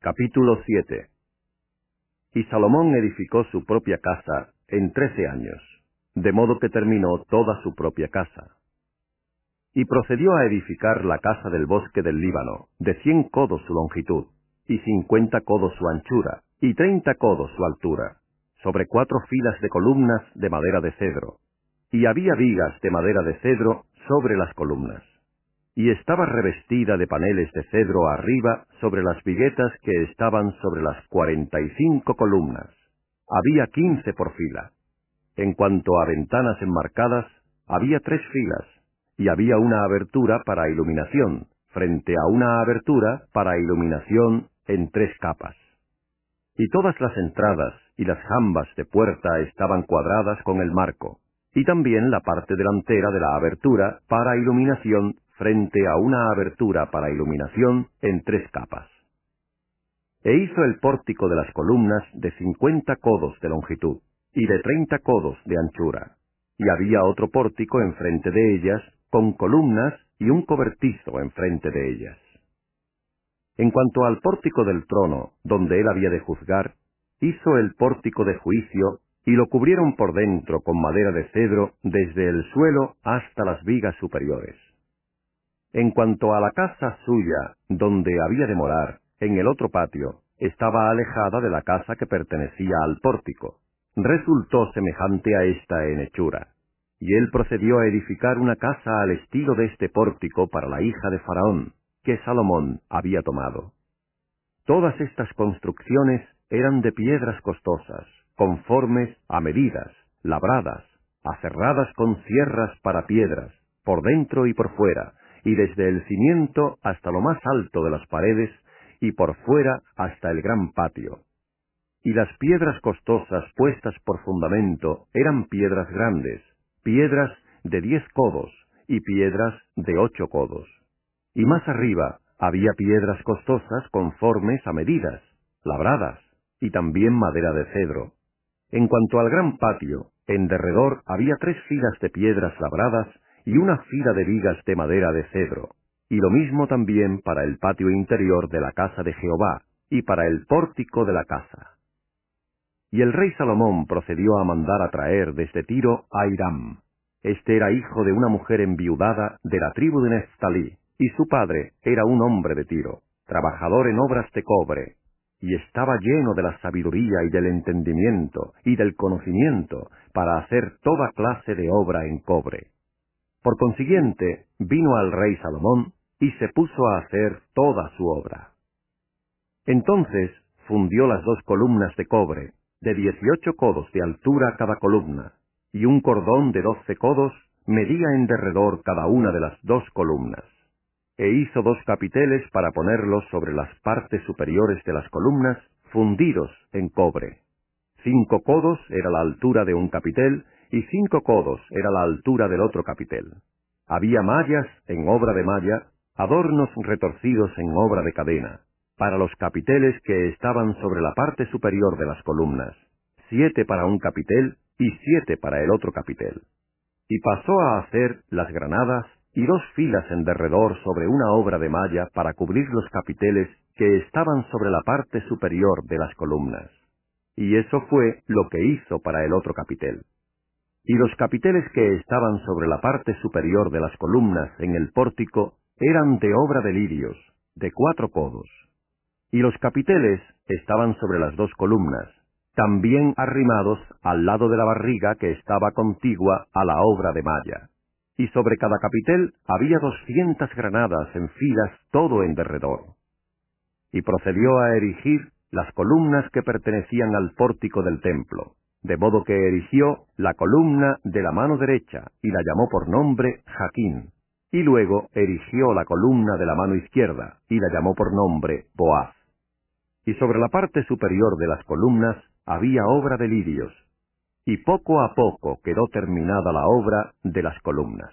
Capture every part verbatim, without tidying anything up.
Capítulo siete. Y Salomón edificó su propia casa en trece años, de modo que terminó toda su propia casa. Y procedió a edificar la casa del bosque del Líbano, de cien codos su longitud, y cincuenta codos su anchura, y treinta codos su altura, sobre cuatro filas de columnas de madera de cedro. Y había vigas de madera de cedro sobre las columnas. Y estaba revestida de paneles de cedro arriba sobre las viguetas que estaban sobre las cuarenta y cinco columnas. Había quince por fila. En cuanto a ventanas enmarcadas, había tres filas, y había una abertura para iluminación, frente a una abertura para iluminación en tres capas. Y todas las entradas y las jambas de puerta estaban cuadradas con el marco, y también la parte delantera de la abertura para iluminación frente a una abertura para iluminación en tres capas. E hizo el pórtico de las columnas de cincuenta codos de longitud, y de treinta codos de anchura. Y había otro pórtico enfrente de ellas, con columnas y un cobertizo enfrente de ellas. En cuanto al pórtico del trono, donde él había de juzgar, hizo el pórtico de juicio, y lo cubrieron por dentro con madera de cedro desde el suelo hasta las vigas superiores. En cuanto a la casa suya, donde había de morar, en el otro patio, estaba alejada de la casa que pertenecía al pórtico. Resultó semejante a esta en hechura. Y él procedió a edificar una casa al estilo de este pórtico para la hija de Faraón, que Salomón había tomado. Todas estas construcciones eran de piedras costosas, conformes a medidas, labradas, aserradas con sierras para piedras, por dentro y por fuera, y desde el cimiento hasta lo más alto de las paredes, y por fuera hasta el gran patio. Y las piedras costosas puestas por fundamento eran piedras grandes, piedras de diez codos, y piedras de ocho codos. Y más arriba había piedras costosas conformes a medidas, labradas, y también madera de cedro. En cuanto al gran patio, en derredor había tres filas de piedras labradas y una fila de vigas de madera de cedro, y lo mismo también para el patio interior de la casa de Jehová, y para el pórtico de la casa. Y el rey Salomón procedió a mandar a traer desde Tiro a Hiram. Este era hijo de una mujer enviudada de la tribu de Neftalí, y su padre era un hombre de Tiro, trabajador en obras de cobre, y estaba lleno de la sabiduría y del entendimiento y del conocimiento para hacer toda clase de obra en cobre. Por consiguiente, vino al rey Salomón y se puso a hacer toda su obra. Entonces fundió las dos columnas de cobre, de dieciocho codos de altura cada columna, y un cordón de doce codos medía en derredor cada una de las dos columnas. E hizo dos capiteles para ponerlos sobre las partes superiores de las columnas, fundidos en cobre. Cinco codos era la altura de un capitel, y cinco codos era la altura del otro capitel. Había mallas en obra de malla, adornos retorcidos en obra de cadena, para los capiteles que estaban sobre la parte superior de las columnas, siete para un capitel y siete para el otro capitel. Y pasó a hacer las granadas y dos filas en derredor sobre una obra de malla para cubrir los capiteles que estaban sobre la parte superior de las columnas. Y eso fue lo que hizo para el otro capitel. Y los capiteles que estaban sobre la parte superior de las columnas en el pórtico eran de obra de lirios, de cuatro codos. Y los capiteles estaban sobre las dos columnas, también arrimados al lado de la barriga que estaba contigua a la obra de malla. Y sobre cada capitel había doscientas granadas en filas todo en derredor. Y procedió a erigir las columnas que pertenecían al pórtico del templo, de modo que erigió la columna de la mano derecha y la llamó por nombre Jaquín, y luego erigió la columna de la mano izquierda y la llamó por nombre Boaz. Y sobre la parte superior de las columnas había obra de lirios, y poco a poco quedó terminada la obra de las columnas.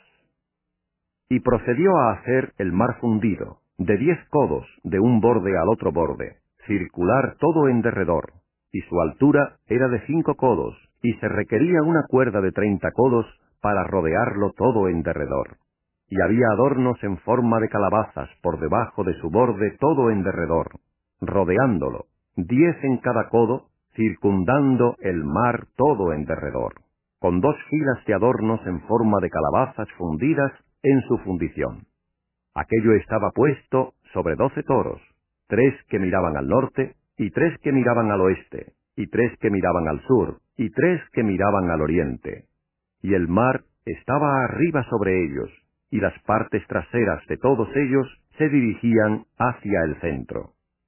Y procedió a hacer el mar fundido, de diez codos de un borde al otro borde, circular todo en derredor, y su altura era de cinco codos, y se requería una cuerda de treinta codos para rodearlo todo en derredor. Y había adornos en forma de calabazas por debajo de su borde todo en derredor, rodeándolo, diez en cada codo, circundando el mar todo en derredor, con dos filas de adornos en forma de calabazas fundidas en su fundición. Aquello estaba puesto sobre doce toros, tres que miraban al norte, y tres que miraban al oeste, y tres que miraban al sur, y tres que miraban al oriente. Y el mar estaba arriba sobre ellos, y las partes traseras de todos ellos se dirigían hacia el centro.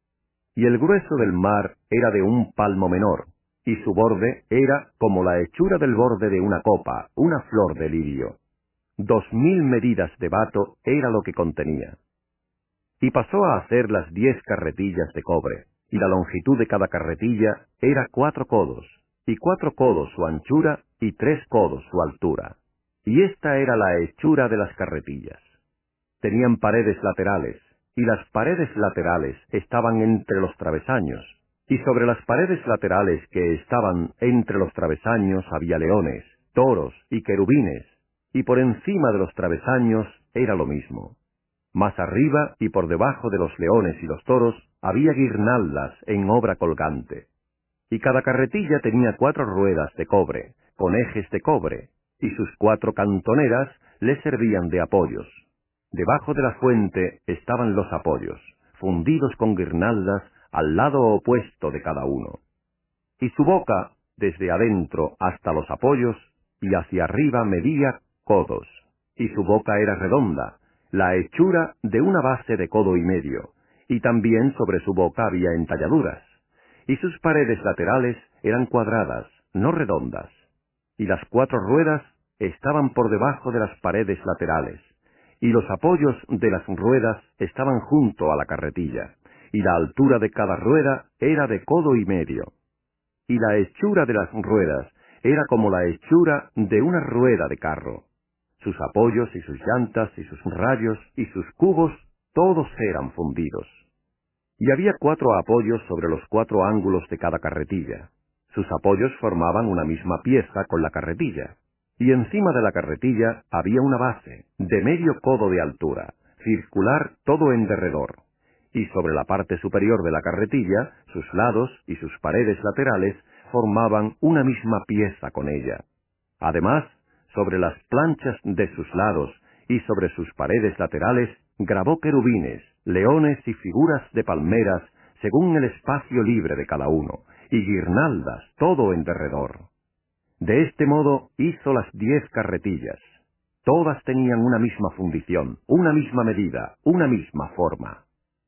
Y el grueso del mar era de un palmo menor, y su borde era como la hechura del borde de una copa, una flor de lirio. Dos mil medidas de bato era lo que contenía. Y pasó a hacer las diez carretillas de cobre, y la longitud de cada carretilla era cuatro codos, y cuatro codos su anchura, y tres codos su altura. Y esta era la hechura de las carretillas. Tenían paredes laterales, y las paredes laterales estaban entre los travesaños, y sobre las paredes laterales que estaban entre los travesaños había leones, toros y querubines, y por encima de los travesaños era lo mismo. Más arriba y por debajo de los leones y los toros había guirnaldas en obra colgante. Y cada carretilla tenía cuatro ruedas de cobre, con ejes de cobre, y sus cuatro cantoneras le servían de apoyos. Debajo de la fuente estaban los apoyos, fundidos con guirnaldas al lado opuesto de cada uno. Y su boca, desde adentro hasta los apoyos, y hacia arriba medía codos, y su boca era redonda, la hechura de una base de codo y medio, y también sobre su boca había entalladuras, y sus paredes laterales eran cuadradas, no redondas, y las cuatro ruedas estaban por debajo de las paredes laterales, y los apoyos de las ruedas estaban junto a la carretilla, y la altura de cada rueda era de codo y medio, y la hechura de las ruedas era como la hechura de una rueda de carro. Sus apoyos y sus llantas y sus rayos y sus cubos, todos eran fundidos. Y había cuatro apoyos sobre los cuatro ángulos de cada carretilla. Sus apoyos formaban una misma pieza con la carretilla. Y encima de la carretilla había una base, de medio codo de altura, circular todo en derredor. Y sobre la parte superior de la carretilla, sus lados y sus paredes laterales formaban una misma pieza con ella. Además, sobre las planchas de sus lados y sobre sus paredes laterales grabó querubines, leones y figuras de palmeras según el espacio libre de cada uno, y guirnaldas todo en derredor. De este modo hizo las diez carretillas. Todas tenían una misma fundición, una misma medida, una misma forma.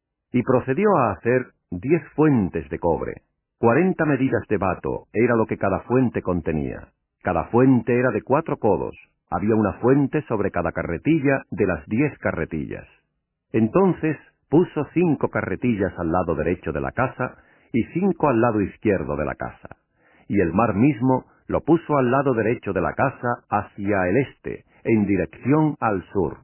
Y procedió a hacer diez fuentes de cobre. Cuarenta medidas de bato era lo que cada fuente contenía. Cada fuente era de cuatro codos. Había una fuente sobre cada carretilla de las diez carretillas. Entonces puso cinco carretillas al lado derecho de la casa y cinco al lado izquierdo de la casa. Y el mar mismo lo puso al lado derecho de la casa hacia el este, en dirección al sur.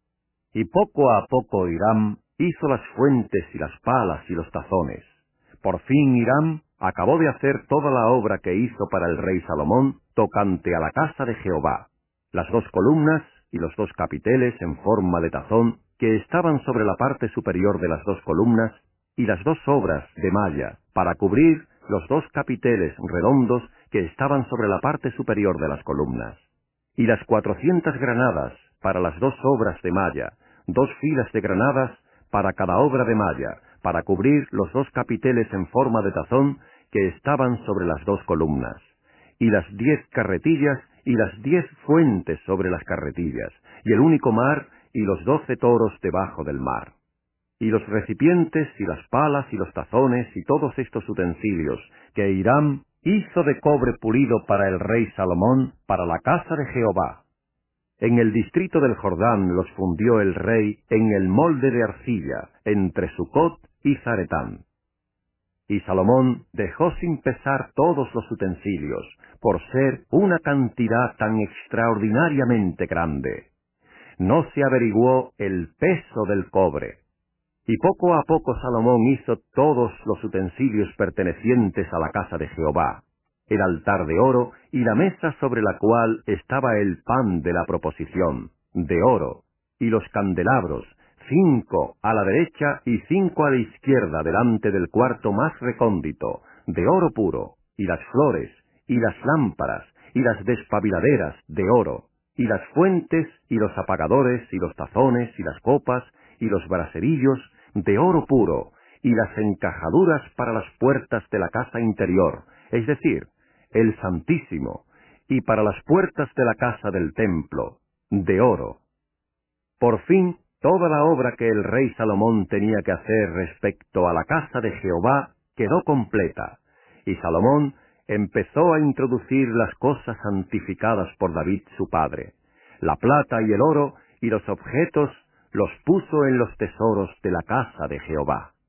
Y poco a poco Hiram hizo las fuentes y las palas y los tazones. Por fin Hiram acabó de hacer toda la obra que hizo para el rey Salomón tocante a la casa de Jehová, las dos columnas y los dos capiteles en forma de tazón que estaban sobre la parte superior de las dos columnas, y las dos obras de malla para cubrir los dos capiteles redondos que estaban sobre la parte superior de las columnas, y las cuatrocientas granadas para las dos obras de malla, dos filas de granadas para cada obra de malla, para cubrir los dos capiteles en forma de tazón que estaban sobre las dos columnas, y las diez carretillas y las diez fuentes sobre las carretillas, y el único mar y los doce toros debajo del mar. Y los recipientes y las palas y los tazones y todos estos utensilios que Hiram hizo de cobre pulido para el rey Salomón, para la casa de Jehová. En el distrito del Jordán los fundió el rey en el molde de arcilla, entre Sucot y Zaretán. Y Salomón dejó sin pesar todos los utensilios, por ser una cantidad tan extraordinariamente grande. No se averiguó el peso del cobre. Y poco a poco Salomón hizo todos los utensilios pertenecientes a la casa de Jehová, el altar de oro y la mesa sobre la cual estaba el pan de la proposición, de oro, y los candelabros, cinco a la derecha y cinco a la izquierda delante del cuarto más recóndito, de oro puro, y las flores, y las lámparas, y las despabiladeras de oro, y las fuentes, y los apagadores, y los tazones, y las copas, y los braserillos, de oro puro, y las encajaduras para las puertas de la casa interior, es decir, el Santísimo, y para las puertas de la casa del templo, de oro. Por fin, toda la obra que el rey Salomón tenía que hacer respecto a la casa de Jehová quedó completa, y Salomón empezó a introducir las cosas santificadas por David su padre. La plata y el oro y los objetos los puso en los tesoros de la casa de Jehová.